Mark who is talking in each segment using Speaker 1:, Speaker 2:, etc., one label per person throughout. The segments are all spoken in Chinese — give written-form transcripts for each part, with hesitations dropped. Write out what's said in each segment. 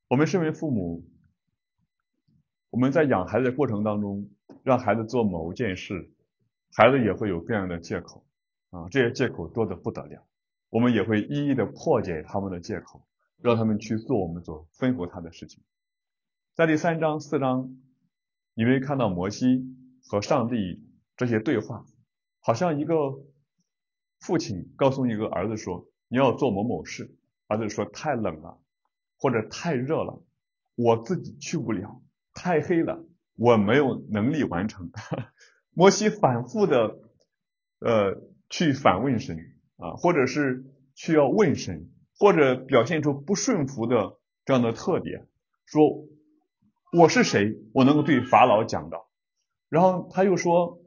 Speaker 1: 我们身为父母，我们在养孩子的过程当中，让孩子做某一件事，孩子也会有各样的借口这些借口多得不得了，我们也会一一的破解他们的借口，让他们去做我们所吩咐他的事情。在第3章、4章，你会看到摩西和上帝这些对话，好像一个父亲告诉一个儿子说，你要做某某事，儿子说太冷了，或者太热了，我自己去不了，太黑了，我没有能力完成。摩西反复的去反问神或者是去要问神，或者表现出不顺服的这样的特点，说我是谁，我能够对法老讲道。然后他又说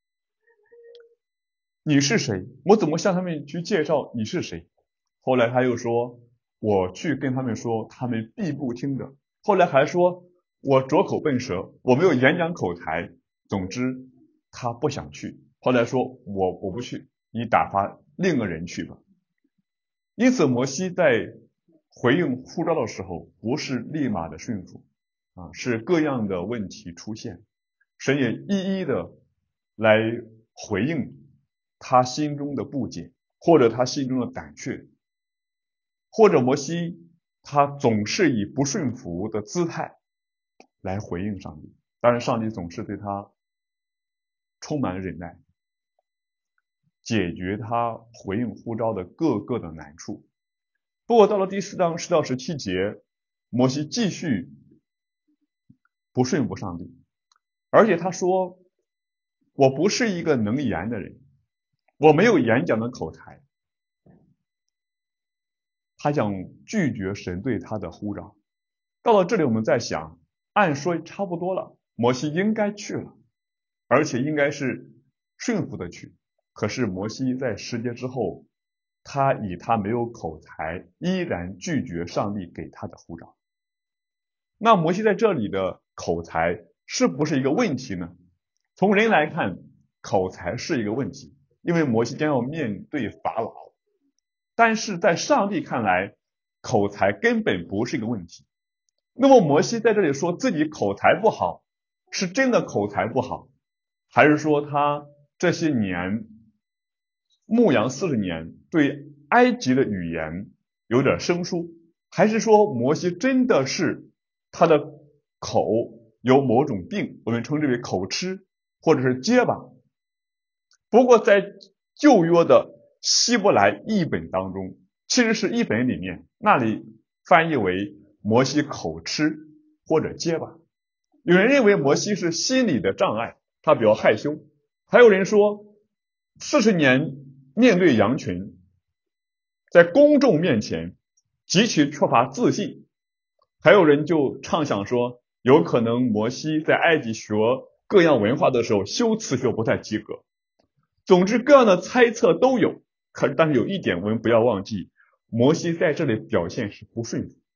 Speaker 1: 你是谁，我怎么向他们去介绍你是谁。后来他又说我去跟他们说，他们必不听的。后来还说我拙口笨舌，我没有演讲口才。总之他不想去，后来说我不去，你打发另一个人去吧。因此摩西在回应呼召的时候，不是立马的顺服是各样的问题出现，神也一一的来回应他心中的不解，或者他心中的胆怯，或者摩西他总是以不顺服的姿态来回应上帝，当然上帝总是对他充满忍耐，解决他回应呼召的各个的难处。不过到了第4章10到17节，摩西继续不顺服上帝，而且他说我不是一个能言的人，我没有演讲的口才。他想拒绝神对他的呼召。到了这里我们在想，按说差不多了，摩西应该去了，而且应该是顺服的去。可是摩西在10节之后，他以他没有口才，依然拒绝上帝给他的呼召。那摩西在这里的口才是不是一个问题呢？从人来看，口才是一个问题，因为摩西将要面对法老。但是在上帝看来，口才根本不是一个问题。那么摩西在这里说自己口才不好，是真的口才不好，还是说他这些年牧羊40年对埃及的语言有点生疏，还是说摩西真的是他的口有某种病，我们称之为口吃或者是结巴。不过在旧约的希伯来译本当中，其实是译本里面那里翻译为摩西口吃或者结巴。有人认为摩西是心理的障碍，他比较害羞。还有人说40年面对羊群，在公众面前极其缺乏自信。还有人就畅想说，有可能摩西在埃及学各样文化的时候修辞学不太及格。总之各样的猜测都有，但是有一点我们不要忘记，摩西在这里表现是不顺服。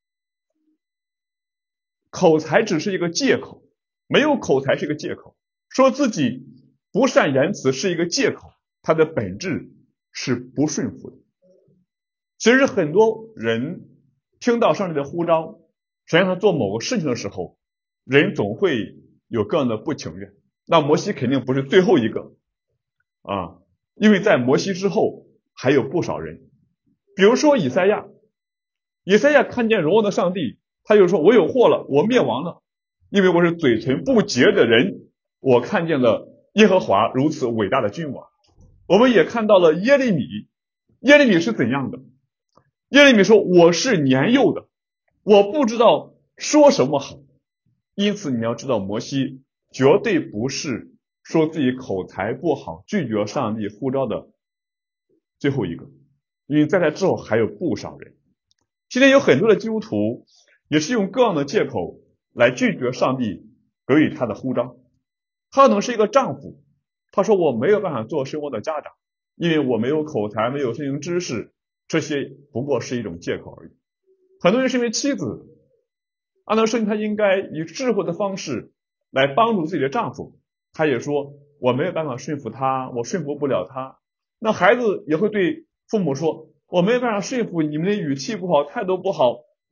Speaker 1: 口才只是一个借口，没有口才是一个借口，说自己不善言辞是一个借口，它的本质是不顺服的。其实很多人听到上帝的呼召，想让他做某个事情的时候，人总会有各样的不情愿。那摩西肯定不是最后一个因为在摩西之后还有不少人，比如说以赛亚看见荣耀的上帝，他就说我有祸了，我灭亡了，因为我是嘴唇不洁的人，我看见了耶和华如此伟大的君王。我们也看到了耶利米是怎样的？耶利米说我是年幼的，我不知道说什么好。因此你要知道，摩西绝对不是说自己口才不好拒绝上帝呼召的最后一个，因为在他之后还有不少人。今天有很多的基督徒也是用各样的借口来拒绝上帝给予他的呼召。他可能是一个丈夫，他说我没有办法做生活的家长，因为我没有口才，没有圣经知识，这些不过是一种借口而已。很多人是因为妻子，按照圣经他应该以智慧的方式来帮助自己的丈夫，他也说我没有办法顺服他，我顺服不了他。那孩子也会对父母说我没有办法说服你们的语气不好，态度不好，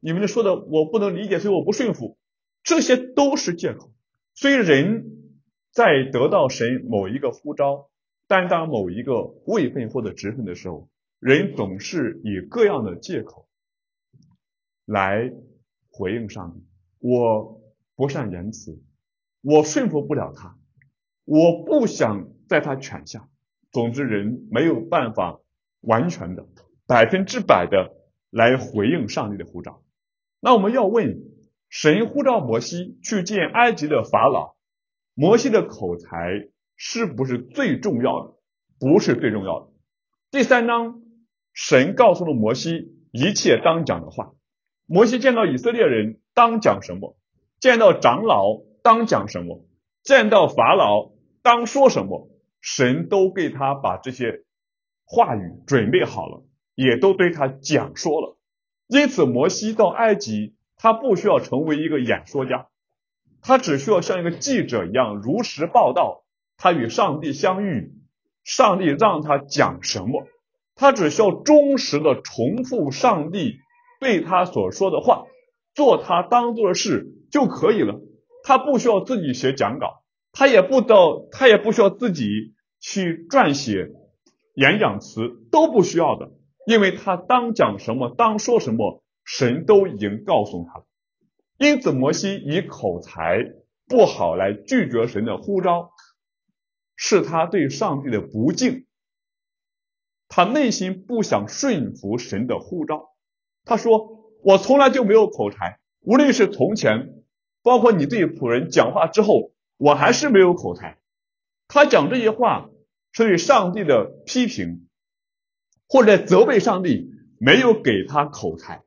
Speaker 1: 你们说的我不能理解，所以我不顺服，这些都是借口。所以人在得到神某一个呼召，担当某一个位分或者职分的时候，人总是以各样的借口来回应上帝。我不善言辞，我顺服不了他，我不想在他权下。总之，人没有办法完全的100%的来回应上帝的呼召。那我们要问，神呼召摩西去见埃及的法老，摩西的口才是不是最重要的？不是最重要的。第3章，神告诉了摩西一切当讲的话。摩西见到以色列人当讲什么，见到长老当讲什么，见到法老当说什么，神都给他把这些话语准备好了，也都对他讲说了。因此摩西到埃及，他不需要成为一个演说家，他只需要像一个记者一样如实报道，他与上帝相遇，上帝让他讲什么，他只需要忠实的重复上帝对他所说的话，做他当做的事就可以了。他不需要自己写讲稿，他也不需要自己去撰写演讲词，都不需要的，因为他当讲什么当说什么，神都已经告诉他了。因此摩西以口才不好来拒绝神的呼召，是他对上帝的不敬，他内心不想顺服神的呼召。他说，我从来就没有口才，无论是从前，包括你对仆人讲话之后，我还是没有口才。他讲这些话是对上帝的批评，或者责备上帝没有给他口才。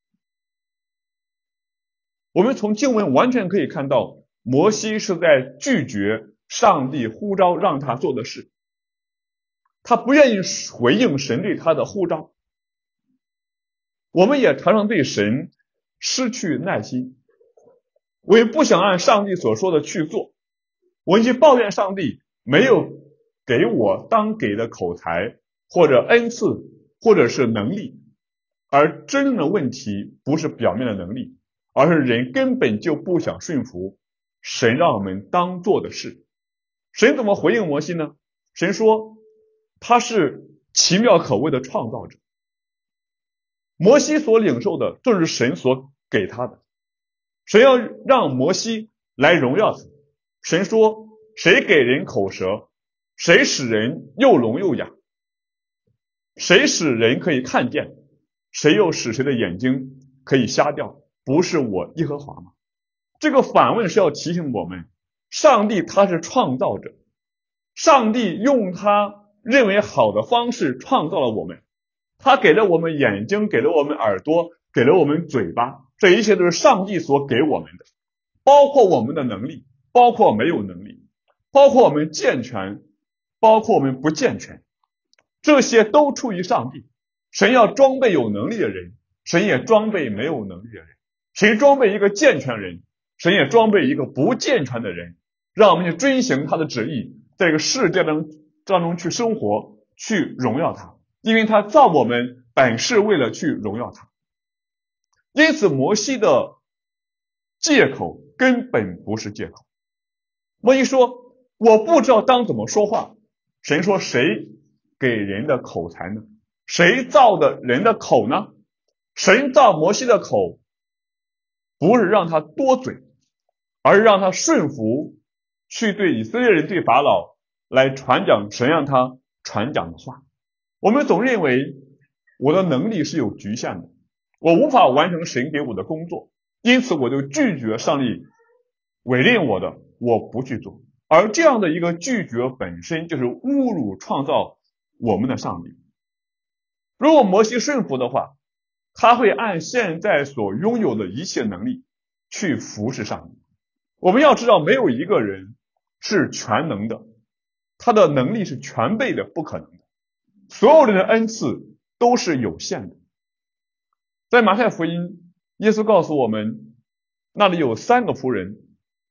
Speaker 1: 我们从经文完全可以看到，摩西是在拒绝上帝呼召让他做的事，他不愿意回应神对他的呼召。我们也常常对神失去耐心，我也不想按上帝所说的去做，我去抱怨上帝没有给我当给的口才或者恩赐或者是能力，而真正的问题不是表面的能力，而是人根本就不想顺服神让我们当做的事。神怎么回应摩西呢？神说他是奇妙可畏的创造者，摩西所领受的正是神所给他的，神要让摩西来荣耀他。神说，谁给人口舌，谁使人又聋又哑，谁使人可以看见，谁又使谁的眼睛可以瞎掉，不是我耶和华吗？这个反问是要提醒我们，上帝他是创造者，上帝用他认为好的方式创造了我们，他给了我们眼睛，给了我们耳朵，给了我们嘴巴，这一切都是上帝所给我们的，包括我们的能力，包括没有能力，包括我们健全，包括我们不健全，这些都出于上帝。神要装备有能力的人，神也装备没有能力的人，神装备一个健全人，神也装备一个不健全的人，让我们去遵行他的旨意，在这个世界当中去生活，去荣耀他，因为他造我们本是为了去荣耀他。因此摩西的借口根本不是借口。摩西说，我不知道当怎么说话。神说，谁给人的口才呢？谁造的人的口呢？神造摩西的口，不是让他多嘴，而是让他顺服，去对以色列人对法老来传讲神让他传讲的话。我们总认为我的能力是有局限的，我无法完成神给我的工作，因此我就拒绝上帝委任我的，我不去做。而这样的一个拒绝本身就是侮辱创造我们的上帝。如果摩西顺服的话，他会按现在所拥有的一切能力去服侍上帝。我们要知道，没有一个人是全能的，他的能力是全备的，不可能的。所有人的恩赐都是有限的。在马太福音，耶稣告诉我们，那里有3个仆人，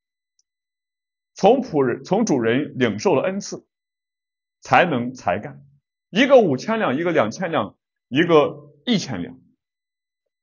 Speaker 1: 从主人领受了恩赐，才能才干，一个5000两，一个2000两，一个1000两。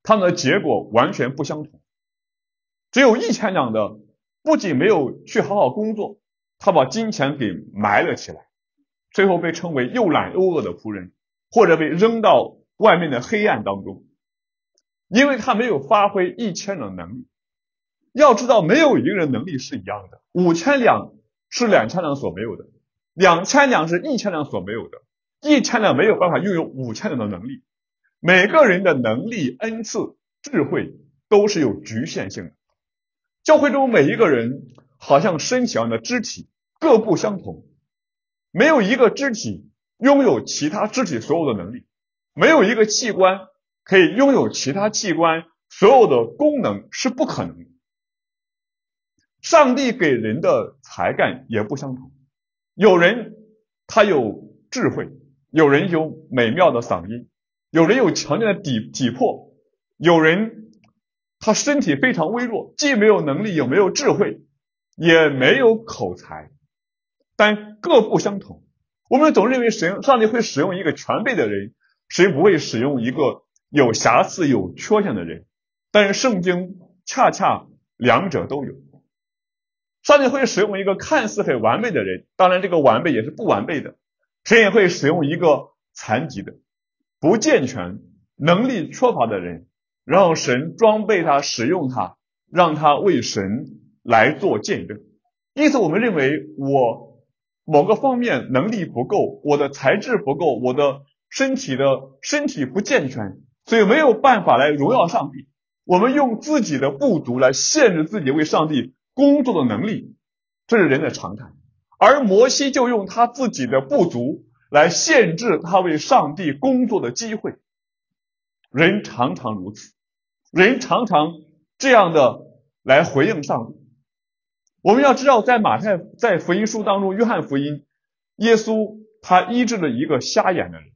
Speaker 1: 他们的结果完全不相同。只有1000两的不仅没有去好好工作，他把金钱给埋了起来，最后被称为又懒又饿的仆人，或者被扔到外面的黑暗当中，因为他没有发挥1000两的能力。要知道，没有一个人能力是一样的，5000两是2000两所没有的，2000两是1000两所没有的，1000两没有办法拥有5000两的能力。每个人的能力、恩赐、智慧都是有局限性的。教会中每一个人好像身体上的肢体各不相同，没有一个肢体拥有其他肢体所有的能力，没有一个器官可以拥有其他器官所有的功能，是不可能的。上帝给人的才干也不相同，有人他有智慧，有人有美妙的嗓音，有人有强健的体魄，有人他身体非常微弱，既没有能力，也没有智慧，也没有口才，但各不相同。我们总认为上帝会使用一个全备的人，谁不会使用一个有瑕疵有缺陷的人，但是圣经恰恰两者都有。上帝会使用一个看似很完美的人，当然这个完美也是不完备的，神也会使用一个残疾的、不健全、能力缺乏的人，让神装备他，使用他，让他为神来做见证。因此我们认为，我某个方面能力不够，我的才智不够，我的身体不健全，所以没有办法来荣耀上帝。我们用自己的不足来限制自己为上帝工作的能力，这是人的常态。而摩西就用他自己的不足来限制他为上帝工作的机会。人常常如此，人常常这样的来回应上帝。我们要知道，在福音书当中，约翰福音，耶稣他医治了一个瞎眼的人。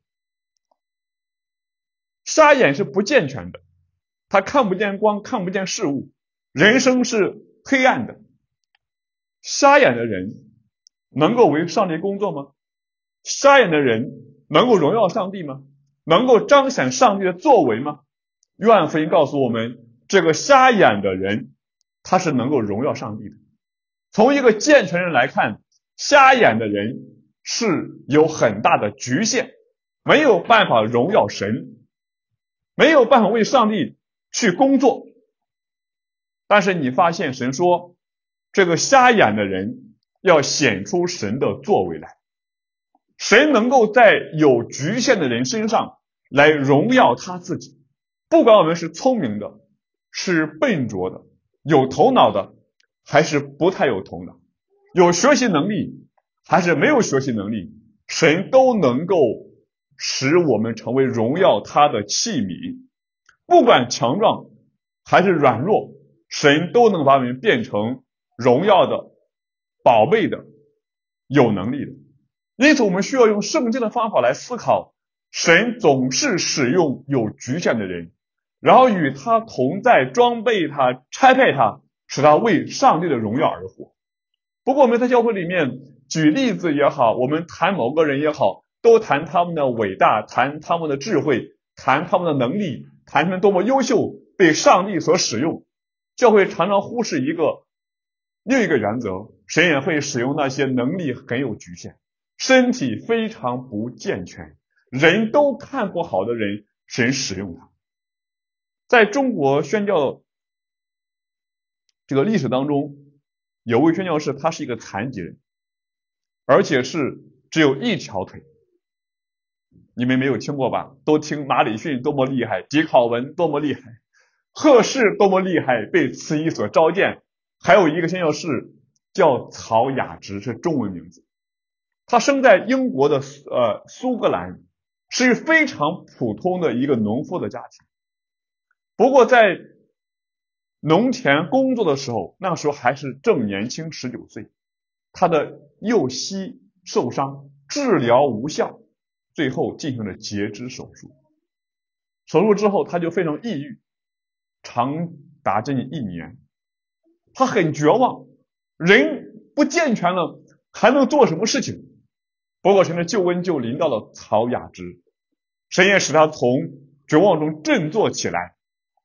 Speaker 1: 瞎眼是不健全的，他看不见光，看不见事物，人生是黑暗的。瞎眼的人能够为上帝工作吗？瞎眼的人能够荣耀上帝吗？能够彰显上帝的作为吗？约翰福音告诉我们，这个瞎眼的人他是能够荣耀上帝的。从一个健全人来看，瞎眼的人是有很大的局限，没有办法荣耀神，没有办法为上帝去工作。但是你发现神说，这个瞎眼的人要显出神的作为来，神能够在有局限的人身上来荣耀他自己。不管我们是聪明的，是笨拙的，有头脑的，还是不太有头脑，有学习能力还是没有学习能力，神都能够使我们成为荣耀他的器皿。不管强壮还是软弱，神都能把我们变成荣耀的、宝贝的、有能力的。因此我们需要用圣经的方法来思考，神总是使用有局限的人，然后与他同在，装备他，差派他，使他为上帝的荣耀而活。不过我们在教会里面举例子也好，我们谈某个人也好，都谈他们的伟大，谈他们的智慧，谈他们的能力，谈他们多么优秀，被上帝所使用。教会常常忽视另一个原则，神也会使用那些能力很有局限，身体非常不健全，人都看不好的人，神使用他。在中国宣教这个历史当中，有位宣教士，他是一个残疾人，而且是只有一条腿。你们没有听过吧？都听马礼逊多么厉害，狄考文多么厉害，贺氏多么厉害，被慈禧所召见。还有一个宣教士叫曹雅芝，是中文名字。他生在英国的苏格兰，是非常普通的一个农夫的家庭。不过在农田工作的时候，那时候还是正年轻19岁，他的右膝受伤，治疗无效，最后进行了截肢手术。手术之后他就非常抑郁，长达将近1年。他很绝望，人不健全了还能做什么事情？不过神的救恩就临到了曹雅芝，神也使他从绝望中振作起来，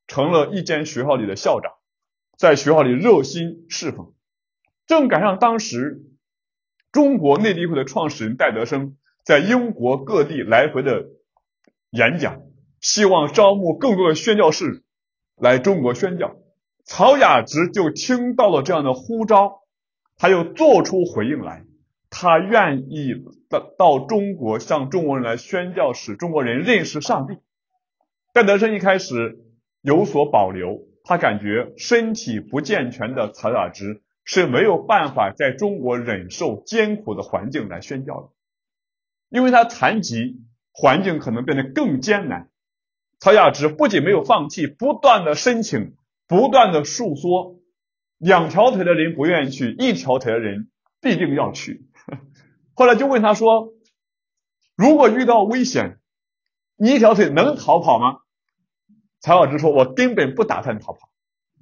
Speaker 1: 成了一间学校里的校长，在学校里热心侍奉。正赶上当时中国内地会的创始人戴德生在英国各地来回的演讲，希望招募更多的宣教士来中国宣教。曹雅直就听到了这样的呼召，他又做出回应来，他愿意到中国向中国人来宣教，使中国人认识上帝。戴德生一开始有所保留，他感觉身体不健全的曹雅直是没有办法在中国忍受艰苦的环境来宣教的，因为他残疾，环境可能变得更艰难。曹雅直不仅没有放弃，不断的申请，不断的诉说，两条腿的人不愿意去，一条腿的人必定要去。后来就问他说，如果遇到危险，你一条腿能逃跑吗？曹雅直说，我根本不打算逃跑。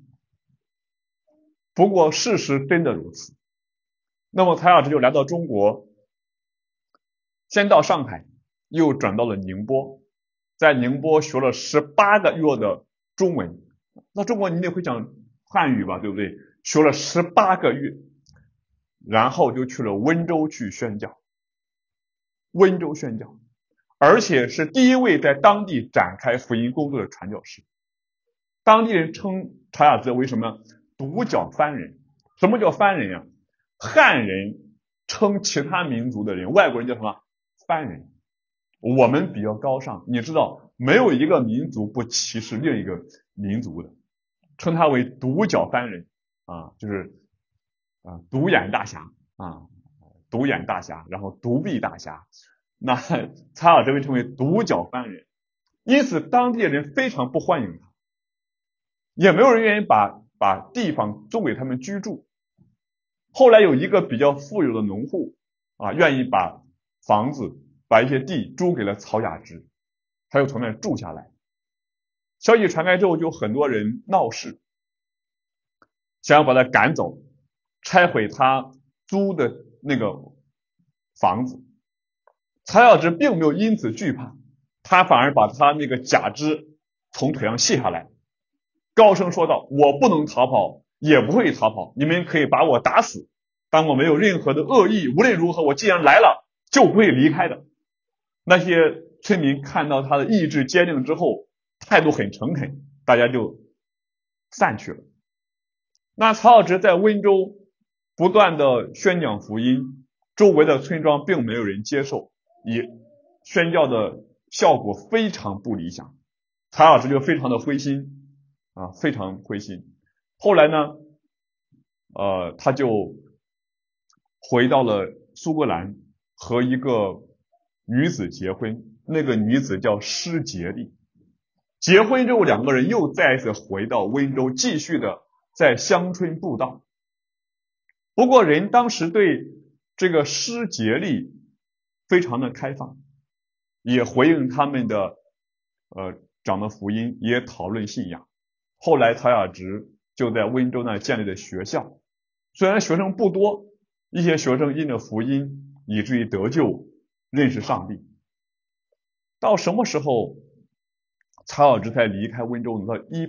Speaker 1: 不过事实真的如此。那么曹雅直就来到中国，先到上海，又转到了宁波，在宁波学了18个月的中文。那中国你得会讲汉语吧，对不对？学了18个月，然后就去了温州去宣教。温州宣教，而且是第一位在当地展开福音工作的传教士。当地人称曹雅直为什么？独角番人。什么叫番人啊？汉人称其他民族的人，外国人叫什么？番人。我们比较高尚，你知道没有一个民族不歧视另一个民族的，称他为独角番人啊，就是独眼大侠啊，独眼大侠，然后独臂大侠。那曹雅直被称为独角番人，因此当地人非常不欢迎他，也没有人愿意把地方租给他们居住。后来有一个比较富有的农户啊，愿意把房子把一些地租给了曹雅直，他又从那住下来。消息传开之后，就很多人闹事，想要把他赶走，拆毁他租的那个房子。曹雅直并没有因此惧怕，他反而把他那个假肢从腿上卸下来，高声说道，我不能逃跑，也不会逃跑，你们可以把我打死，但我没有任何的恶意，无论如何我既然来了就不会离开的。那些村民看到他的意志坚定之后，态度很诚恳，大家就散去了。那曹雅直在温州不断的宣讲福音，周围的村庄并没有人接受，也宣教的效果非常不理想。曹雅直就非常的灰心啊，非常灰心。后来呢他就回到了苏格兰，和一个女子结婚，那个女子叫施杰利。结婚之后，两个人又再一次回到温州，继续的在乡村布道。不过人当时对这个施杰利非常的开放，也回应他们的讲的福音，也讨论信仰。后来曹雅直就在温州那建立的学校，虽然学生不多，一些学生因着福音以至于得救，认识上帝。到什么时候曹雅直才离开温州呢？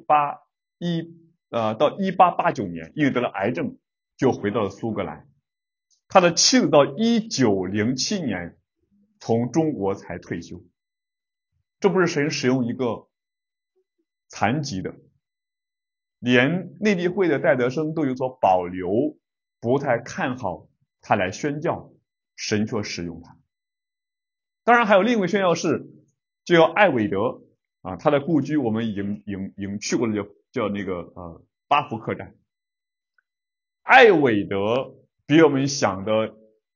Speaker 1: 到1889年，因为得了癌症，就回到了苏格兰。他的妻子到1907年从中国才退休。这不是神使用一个残疾的，连内地会的戴德生都有所保留，不太看好他来宣教，神却使用他。当然还有另一位宣教士，就叫艾伟德啊，他的故居我们已经去过了，叫那个巴福克站。艾伟德比我们想的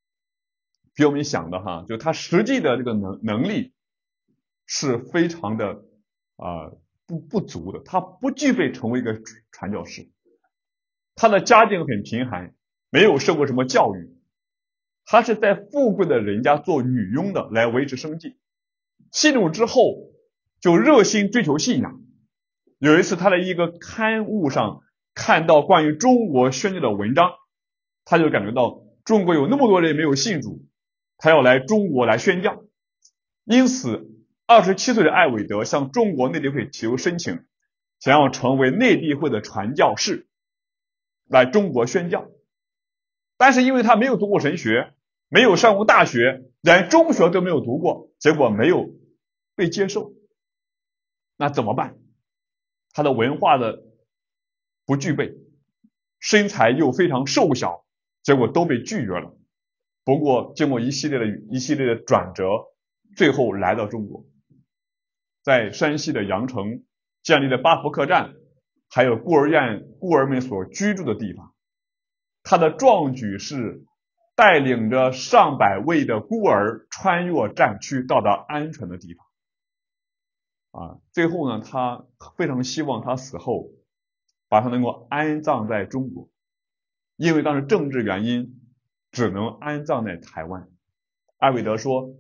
Speaker 1: 哈，就他实际的这个能力是非常的不足的，他不具备成为一个传教士。他的家境很贫寒，没有受过什么教育，他是在富贵的人家做女佣的来维持生计。信主之后就热心追求信仰。有一次他在一个刊物上看到关于中国宣教的文章，他就感觉到中国有那么多人没有信主，他要来中国来宣教。因此27岁的艾伟德向中国内地会提出申请， 想要成为内地会的传教士，来中国宣教。但是因为他没有读过神学，没有上过大学，连中学都没有读过，结果没有被接受。那怎么办？他的文化的不具备，身材又非常瘦小，结果都被拒绝了。不过经过一系列的转折，最后来到中国，在山西的阳城建立了八福客栈，还有孤儿们所居住的地方。他的壮举是带领着上百位的孤儿穿越战区，到达安全的地方。最后呢，他非常希望他死后把他能够安葬在中国，因为当时政治原因只能安葬在台湾。艾伟德说，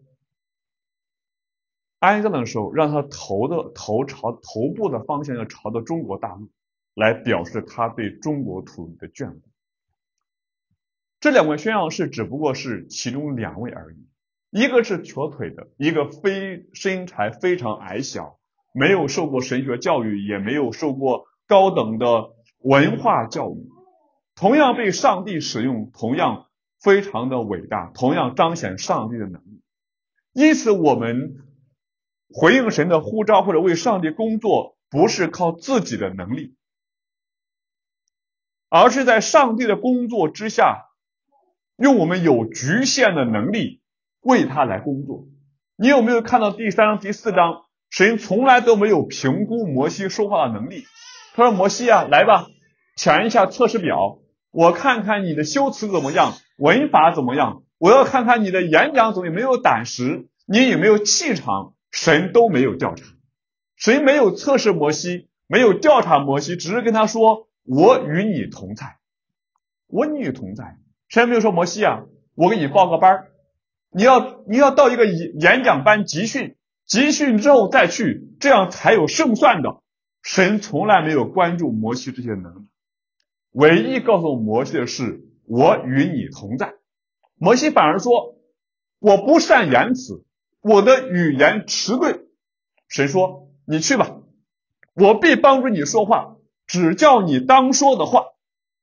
Speaker 1: 安葬的时候让他头部的方向要朝着中国大陆，来表示他对中国土地的眷顾。这两位宣教士只不过是其中2位而已，一个是瘸腿的，一个身材非常矮小，没有受过神学教育，也没有受过高等的文化教育，同样被上帝使用，同样非常的伟大，同样彰显上帝的能力。因此我们回应神的呼召或者为上帝工作，不是靠自己的能力，而是在上帝的工作之下，用我们有局限的能力为他来工作。你有没有看到第3章第4章，神从来都没有评估摩西说话的能力。他说，摩西啊，来吧，填一下测试表，我看看你的修辞怎么样，文法怎么样，我要看看你的演讲有没有胆识，你有没有气场。神都没有调查，神没有测试摩西，没有调查摩西，只是跟他说，我与你同在，我与你同在。神没有说，摩西啊，我给你报个班，你要到一个演讲班集训之后再去，这样才有胜算的。神从来没有关注摩西这些能力，唯一告诉摩西的是，我与你同在。摩西反而说，我不善言辞，我的语言迟钝。神说，你去吧，我必帮助你说话，只叫你当说的话。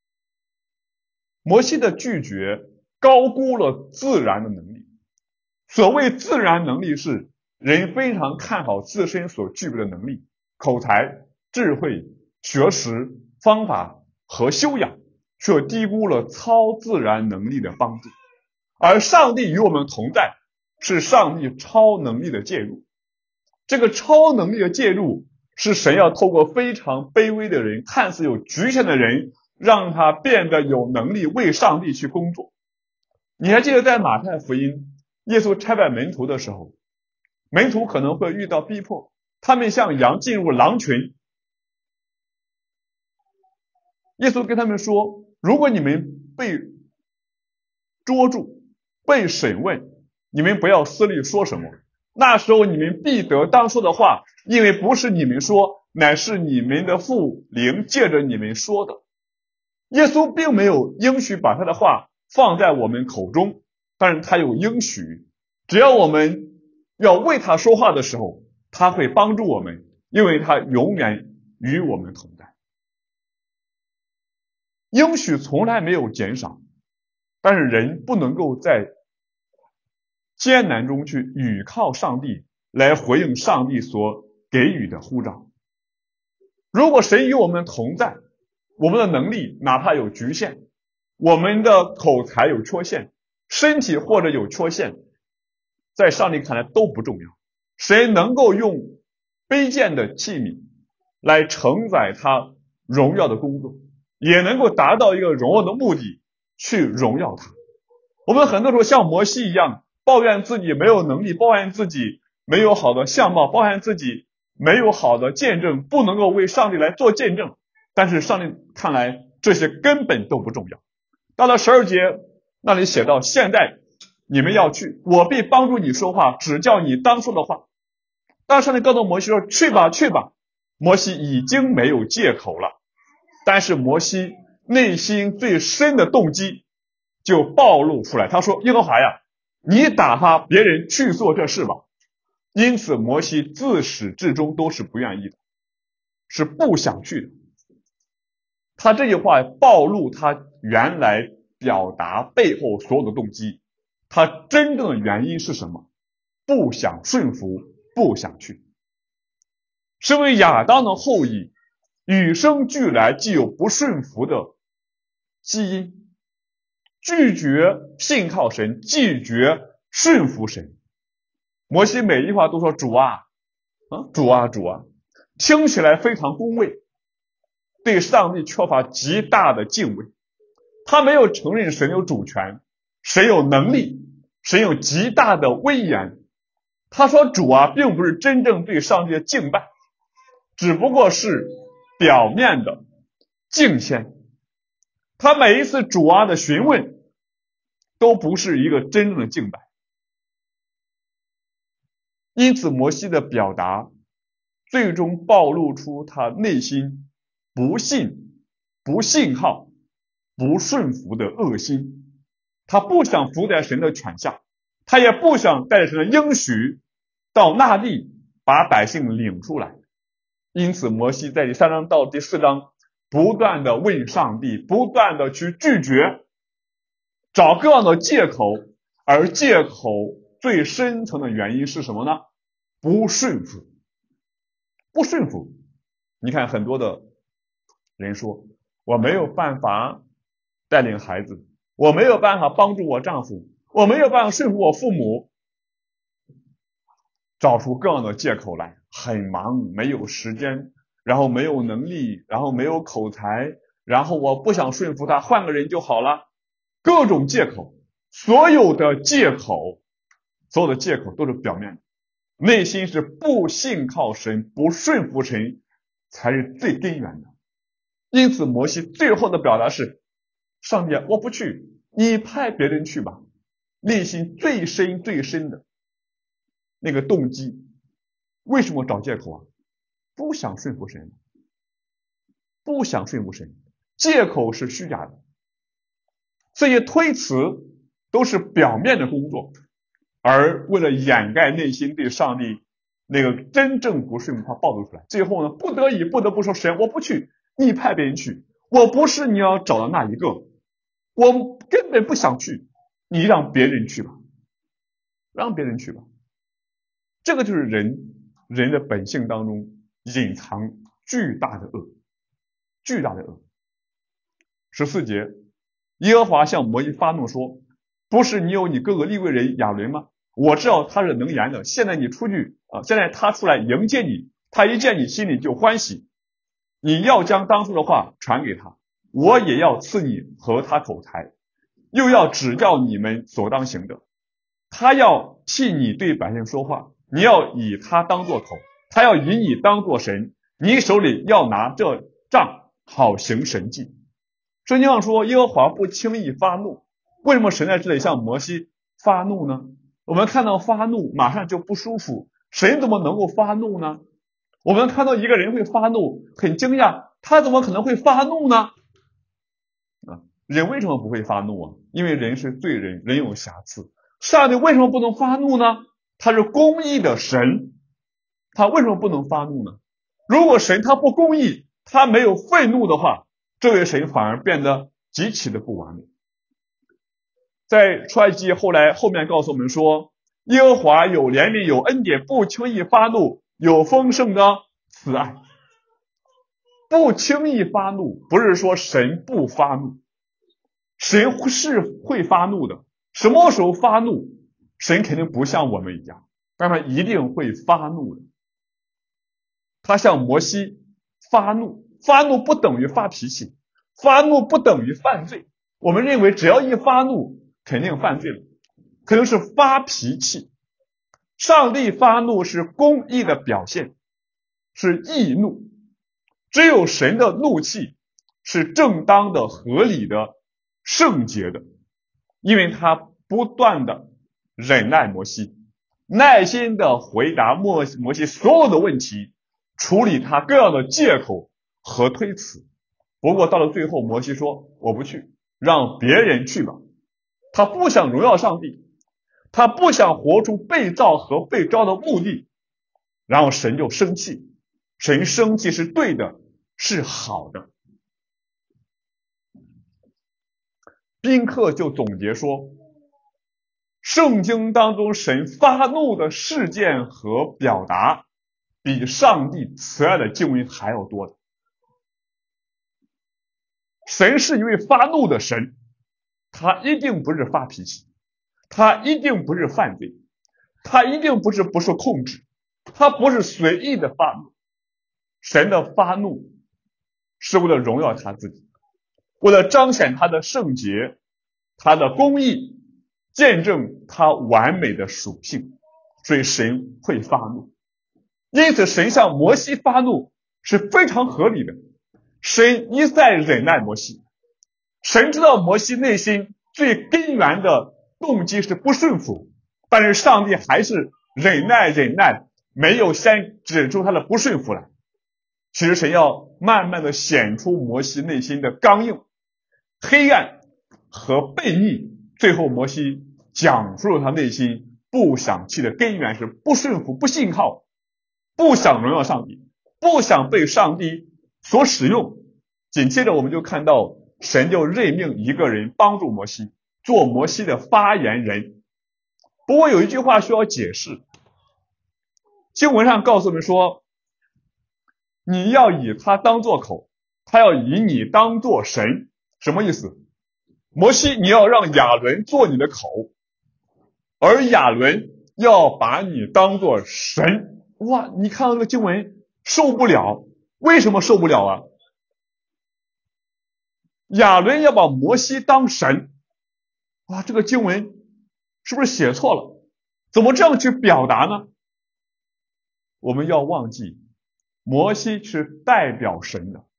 Speaker 1: 摩西的拒绝高估了自然的能力。所谓自然能力，是人非常看好自身所具备的能力，口才、智慧、学识、方法和修养，却低估了超自然能力的帮助。而上帝与我们同在，是上帝超能力的介入。这个超能力的介入，是神要透过非常卑微的人，看似有局限的人，让他变得有能力为上帝去工作。你还记得在马太福音，耶稣差派门徒的时候，门徒可能会遇到逼迫，他们像羊进入狼群。耶稣跟他们说，如果你们被捉住，被审问，你们不要思虑说什么，那时候你们必得当说的话，因为不是你们说，乃是你们的父灵借着你们说的。耶稣并没有应许把他的话放在我们口中，但是他有应许，只要我们要为他说话的时候，他会帮助我们，因为他永远与我们同在。应许从来没有减少，但是人不能够在艰难中去倚靠上帝，来回应上帝所给予的呼召。如果神与我们同在，我们的能力哪怕有局限，我们的口才有缺陷，身体或者有缺陷，在上帝看来都不重要。谁能够用卑贱的器皿来承载他荣耀的工作，也能够达到一个荣耀的目的，去荣耀他。我们很多时候像摩西一样，抱怨自己没有能力，抱怨自己没有好的相貌，抱怨自己没有好的见证，不能够为上帝来做见证。但是上帝看来这些根本都不重要。到了12节那里写到，现在你们要去，我必帮助你说话，只叫你当说的话。当上帝告诉摩西说，去吧去吧，摩西已经没有借口了。但是摩西内心最深的动机就暴露出来，他说，耶和华呀，你打发别人去做这事吧。因此摩西自始至终都是不愿意的。 是不想去的。他这句话暴露他原来表达背后所有的动机，他真正的原因是什么？不想顺服，不想去。身为亚当的后裔，与生俱来既有不顺服的基因，拒绝信靠神，拒绝顺服神。摩西每一句话都说主啊，主啊，主啊，听起来非常恭维，对上帝缺乏极大的敬畏。他没有承认神有主权，神有能力，神有极大的威严。他说主啊，并不是真正对上帝的敬拜，只不过是表面的敬献。他每一次主啊的询问都不是一个真正的敬拜。因此摩西的表达最终暴露出他内心不信、不信靠、不顺服的恶心。他不想服在神的权下，他也不想带着神的应许到那地把百姓领出来。因此摩西在第3章到第4章不断的问上帝，不断的去拒绝，找各样的借口，而借口最深层的原因是什么呢？不顺服。不顺服。你看很多的人说，我没有办法带领孩子，我没有办法帮助我丈夫，我没有办法顺服我父母，找出各样的借口来，很忙，没有时间，然后没有能力，然后没有口才，然后我不想顺服他，换个人就好了。各种借口，所有的借口都是表面的，内心是不信靠神，不顺服神才是最根源的。因此摩西最后的表达是，上帝啊，我不去，你派别人去吧。内心最深的那个动机，为什么找借口啊？不想顺服神，不想顺服神，借口是虚假的。这些推辞都是表面的工作，而为了掩盖内心对上帝那个真正不顺服，他暴露出来。最后呢，不得不说，神，我不去，你派别人去，我不是你要找的那一个，我根本不想去，你让别人去吧，让别人去吧。这个就是人的本性当中隐藏巨大的恶，巨大的恶。14节，耶和华向摩西发怒说，不是你有你哥哥利未人亚伦吗？我知道他是能言的，现在你出去现在他出来迎接你，他一见你心里就欢喜，你要将当初的话传给他，我也要赐你和他口才，又要指教你们所当行的。他要替你对百姓说话，你要以他当作口，他要以你当作神，你手里要拿这杖，好行神迹。圣经上说耶和华不轻易发怒，为什么神在这里向摩西发怒呢？我们看到发怒马上就不舒服，神怎么能够发怒呢？我们看到一个人会发怒，很惊讶，他怎么可能会发怒呢？人为什么不会发怒啊？因为人是罪人，人有瑕疵。上帝为什么不能发怒呢？他是公义的神，他为什么不能发怒呢？如果神他不公义，他没有愤怒的话，这位神反而变得极其的不完美。在出埃及记后面告诉我们说，耶和华有怜悯有恩典，不轻易发怒，有丰盛的慈爱。不轻易发怒不是说神不发怒，神是会发怒的。什么时候发怒？神肯定不像我们一样，但他一定会发怒的。他向摩西发怒，发怒不等于发脾气，发怒不等于犯罪。我们认为只要一发怒肯定犯罪了，可能是发脾气。上帝发怒是公义的表现，是义怒。只有神的怒气是正当的、合理的、圣洁的，因为他不断的忍耐摩西，耐心的回答摩西所有的问题，处理他各样的借口和推辞。不过到了最后，摩西说我不去，让别人去吧。他不想荣耀上帝，他不想活出被造和被召的目的，然后神就生气， 神生气是对的，是好的。宾客就总结说，圣经当中神发怒的事件和表达比上帝慈爱的经文还要多的。神是一位发怒的神，他一定不是发脾气，他一定不是犯罪，他一定不是不受控制，他不是随意的发怒。神的发怒是为了荣耀他自己，为了彰显他的圣洁，他的公义，见证他完美的属性，所以神会发怒。因此神向摩西发怒是非常合理的。神一再忍耐摩西，神知道摩西内心最根源的动机是不顺服，但是上帝还是忍耐，没有先指出他的不顺服来。其实神要慢慢的显出摩西内心的刚硬、黑暗和悖逆，最后摩西讲述了他内心不想气的根源是不顺服、不信靠，不想荣耀上帝，不想被上帝所使用。紧接着我们就看到神就任命一个人帮助摩西，做摩西的发言人。不过有一句话需要解释，经文上告诉我们说，你要以他当作口，他要以你当作神。什么意思？摩西，你要让亚伦做你的口，而亚伦要把你当作神。哇，你看到这个经文受不了，为什么受不了啊？亚伦要把摩西当神，哇，这个经文是不是写错了？怎么这样去表达呢？我们要忘记，摩西是代表神的。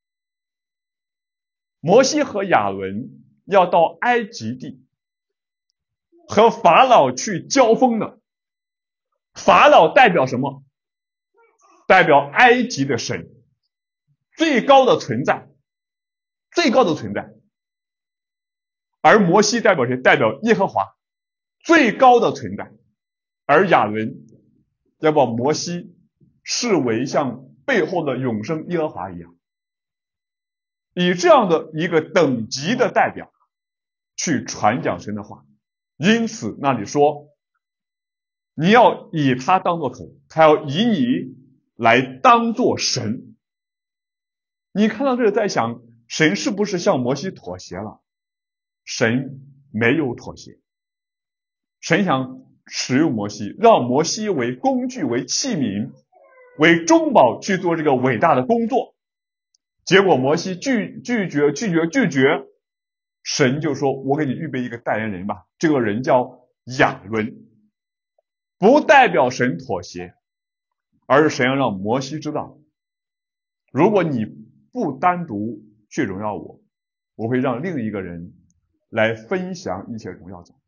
Speaker 1: 摩西和亚伦要到埃及地和法老去交锋的。法老代表什么？代表埃及的神，最高的存在，最高的存在。而摩西代表谁？代表耶和华，最高的存在。而亚伦要把摩西视为像背后的永生耶和华一样，以这样的一个等级的代表去传讲神的话。因此那里说，你要以他当作口，他要以你来当作神。你看到这个在想，神是不是向摩西妥协了？神没有妥协，神想使用摩西，让摩西为工具，为器皿，为中保去做这个伟大的工作。结果摩西拒绝，神就说，我给你预备一个代言人吧，这个人叫亚伦。不代表神妥协，而是神要让摩西知道，如果你不单独去荣耀我，我会让另一个人来分享一切荣耀走，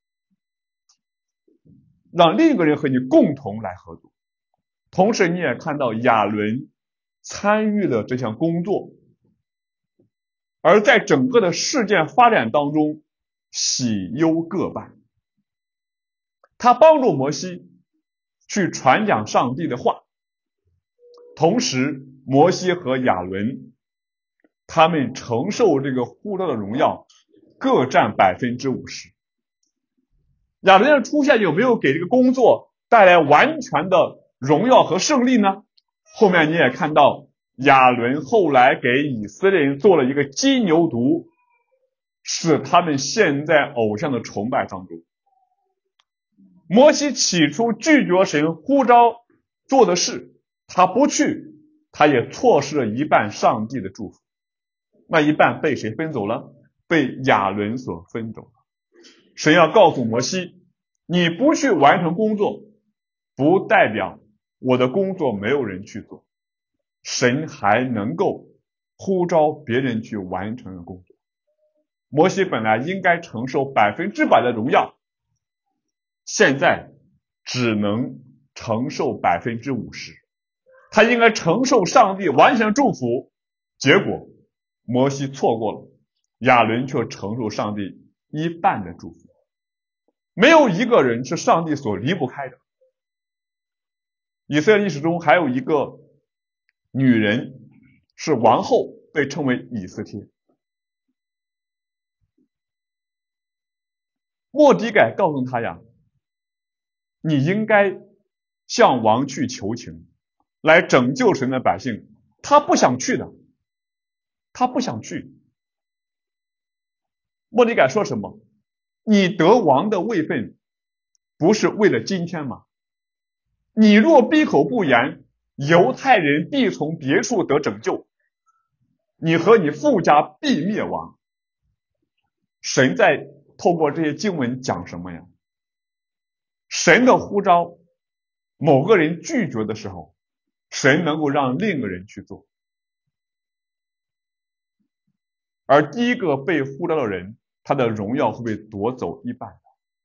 Speaker 1: 让另一个人和你共同来合作。同时你也看到亚伦参与了这项工作，而在整个的事件发展当中，喜忧各半。他帮助摩西去传讲上帝的话，同时摩西和亚伦他们承受这个呼召的荣耀各占 50%。 亚伦的出现有没有给这个工作带来完全的荣耀和胜利呢？后面你也看到亚伦后来给以色列人做了一个金牛犊，使他们陷在偶像的崇拜当中。摩西起初拒绝神呼召做的事，他不去，他也错失了一半上帝的祝福。那一半被谁分走了？被亚伦所分走了。神要告诉摩西，你不去完成工作，不代表我的工作没有人去做，神还能够呼召别人去完成工作。摩西本来应该承受100%的荣耀，现在只能承受 50%， 他应该承受上帝完全的祝福，结果摩西错过了，亚伦却承受上帝一半的祝福。没有一个人是上帝所离不开的。以色列历史中还有一个女人是王后，被称为以斯帖。末底改告诉他呀，你应该向王去求情，来拯救神的百姓。他不想去的，他不想去。末底改说什么？你得王的位分不是为了今天吗？你若闭口不言，犹太人必从别处得拯救，你和你父家必灭亡。神在透过这些经文讲什么呀？神的呼召，某个人拒绝的时候，神能够让另一个人去做。而第一个被呼召的人，他的荣耀会被夺走一半。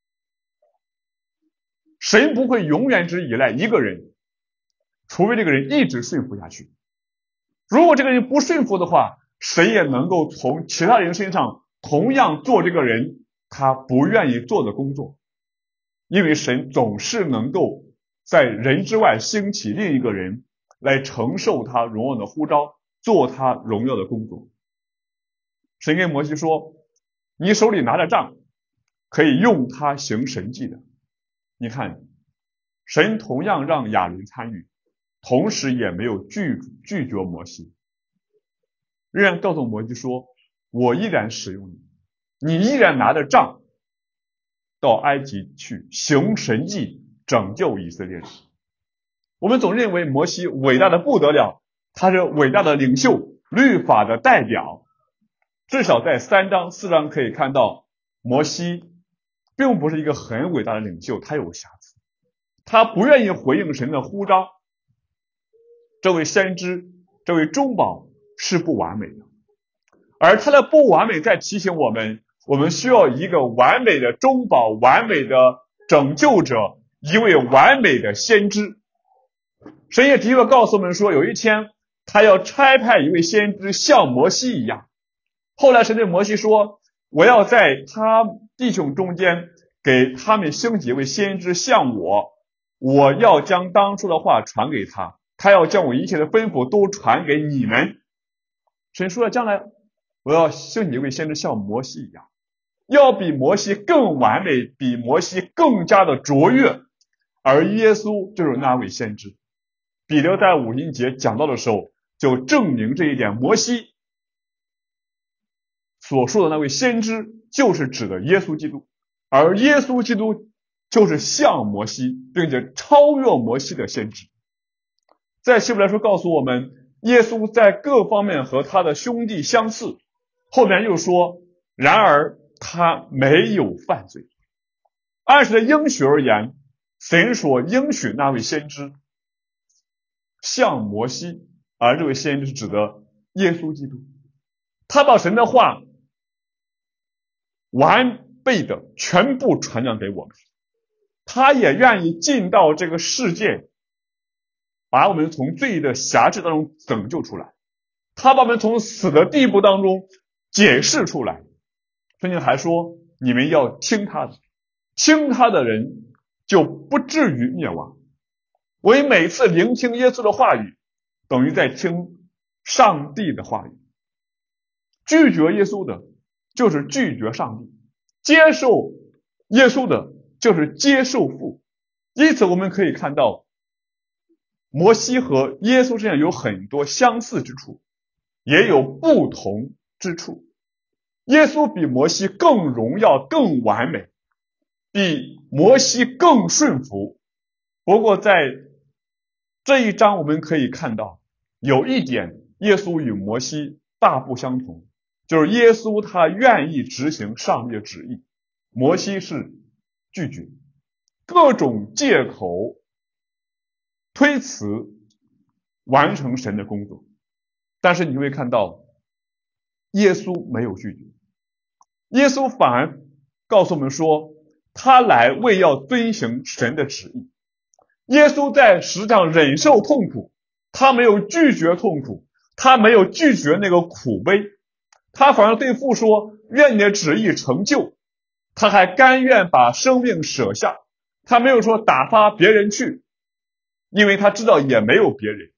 Speaker 1: 神不会永远只依赖一个人，除非这个人一直顺服下去。如果这个人不顺服的话，神也能够从其他人身上同样做这个人他不愿意做的工作，因为神总是能够在人之外兴起另一个人来承受他荣耀的呼召，做他荣耀的工作。神跟摩西说，你手里拿着杖，可以用它行神迹的。你看，神同样让亚伦参与，同时也没有拒绝摩西，仍然告诉摩西说，我依然使用你，你依然拿着杖到埃及去行神迹，拯救以色列人。我们总认为摩西伟大的不得了，他是伟大的领袖，律法的代表。至少在3章4章可以看到，摩西并不是一个很伟大的领袖，他有瑕疵，他不愿意回应神的呼召。这位先知，这位中保是不完美的，而他的不完美在提醒我们，我们需要一个完美的中保，完美的拯救者，一位完美的先知。神也的确告诉我们说，有一天他要差派一位先知像摩西一样。后来神对摩西说，我要在他弟兄中间给他们兴起一位先知像我要将当初的话传给他，他要将我一切的吩咐都传给你们。神说了，将来我要兴起一位先知像摩西一样，要比摩西更完美，比摩西更加的卓越，而耶稣就是那位先知。彼得在五旬节讲到的时候就证明这一点，摩西所说的那位先知就是指的耶稣基督，而耶稣基督就是像摩西并且超越摩西的先知。在希伯来书告诉我们，耶稣在各方面和他的兄弟相似，后面又说，然而他没有犯罪。按时的应许而言，神所应许那位先知像摩西，而这位先知是指的耶稣基督。他把神的话完备的全部传讲给我们，他也愿意进到这个世界，把我们从罪的辖制当中拯救出来，他把我们从死的地步当中解释出来。圣经还说，你们要听他的，听他的人就不至于灭亡。我们每次聆听耶稣的话语，等于在听上帝的话语。拒绝耶稣的就是拒绝上帝，接受耶稣的就是接受父。因此我们可以看到，摩西和耶稣身上有很多相似之处，也有不同之处。耶稣比摩西更荣耀更完美，比摩西更顺服。不过在这一章我们可以看到，有一点耶稣与摩西大不相同，就是耶稣他愿意执行上帝的旨意，摩西是拒绝，各种借口推辞完成神的工作。但是你会看到耶稣没有拒绝，耶稣反而告诉我们说，他来为要遵行神的旨意。耶稣在十字架上忍受痛苦，他没有拒绝痛苦，他没有拒绝那个苦悲，他反而对父说，愿你的旨意成就。他还甘愿把生命舍下，他没有说打发别人去，因为他知道也没有别人。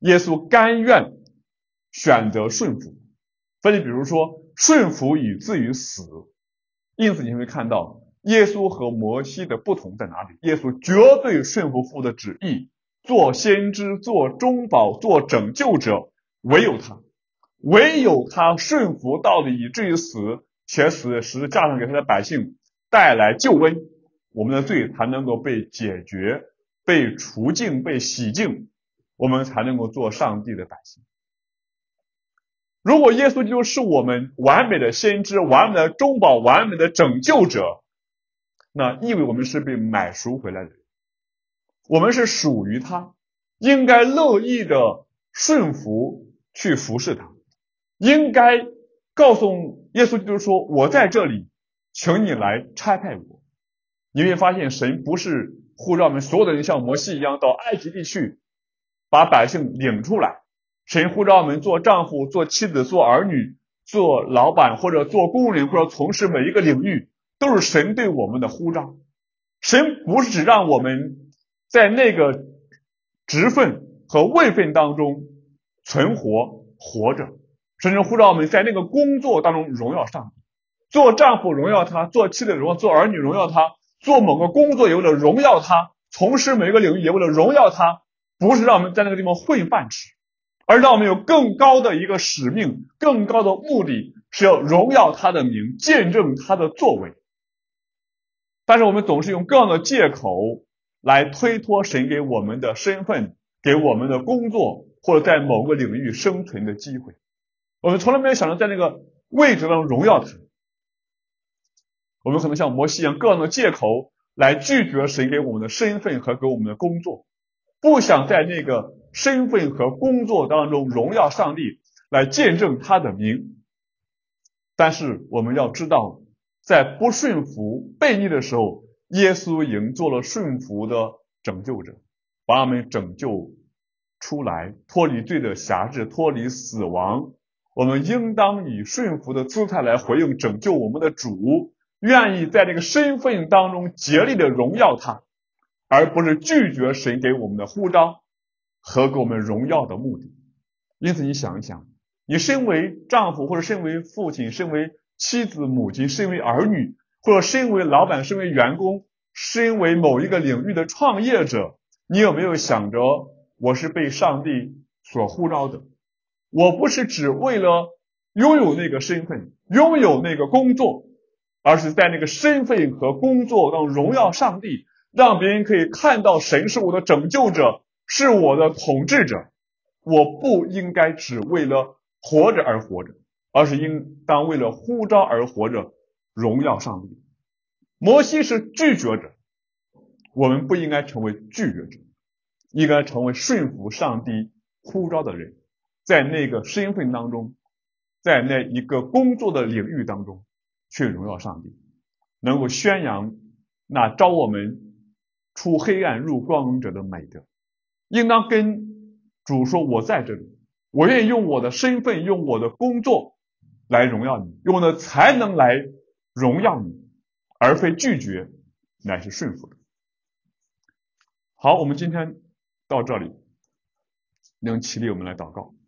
Speaker 1: 耶稣甘愿选择顺服。所以比如说顺服以至于死，因此你会看到耶稣和摩西的不同在哪里？耶稣绝对顺服父的旨意，做先知，做中保，做拯救者，唯有他顺服到底以至于死，且死在十字架上给他的百姓带来救恩，我们的罪才能够被解决，被除净，被洗净，我们才能够做上帝的百姓。如果耶稣基督是我们完美的先知，完美的中保，完美的拯救者，那意味我们是被买赎回来的人，我们是属于他，应该乐意的顺服去服侍他，应该告诉耶稣基督说，我在这里，请你来差派我。你会发现神不是呼召我们所有的人像摩西一样到埃及地去把百姓领出来，神呼召我们做丈夫，做妻子，做儿女，做老板，或者做工人，或者从事每一个领域，都是神对我们的呼召。神不是只让我们在那个职分和位分当中存活着，神是呼召我们在那个工作当中荣耀上帝，做丈夫荣耀他，做妻子荣耀，做儿女荣耀他，做某个工作也为了荣耀他，从事每一个领域也为了荣耀他，不是让我们在那个地方混饭吃，而让我们有更高的一个使命，更高的目的是要荣耀他的名，见证他的作为。但是我们总是用各样的借口来推脱神给我们的身份，给我们的工作，或者在某个领域生存的机会。我们从来没有想到在那个位置上荣耀他。我们可能像摩西一样，各样的借口来拒绝神给我们的身份和给我们的工作，不想在那个身份和工作当中荣耀上帝，来见证他的名。但是我们要知道，在不顺服悖逆的时候，耶稣已经做了顺服的拯救者，把我们拯救出来，脱离罪的辖制，脱离死亡。我们应当以顺服的姿态来回应拯救我们的主，愿意在这个身份当中竭力的荣耀他，而不是拒绝神给我们的呼召和给我们荣耀的目的。因此你想一想，你身为丈夫，或者身为父亲，身为妻子、母亲，身为儿女，或者身为老板，身为员工，身为某一个领域的创业者，你有没有想着，我是被上帝所呼召的，我不是只为了拥有那个身份，拥有那个工作，而是在那个身份和工作当中荣耀上帝，让别人可以看到神是我的拯救者，是我的统治者。我不应该只为了活着而活着，而是应当为了呼召而活着，荣耀上帝。摩西是拒绝者，我们不应该成为拒绝者，应该成为顺服上帝呼召的人，在那个身份当中，在那一个工作的领域当中去荣耀上帝，能够宣扬那召我们出黑暗入光明者的美德。应当跟主说，我在这里，我愿意用我的身份，用我的工作来荣耀你，用我的才能来荣耀你，而非拒绝，乃是顺服的。好，我们今天到这里，能起立，我们来祷告。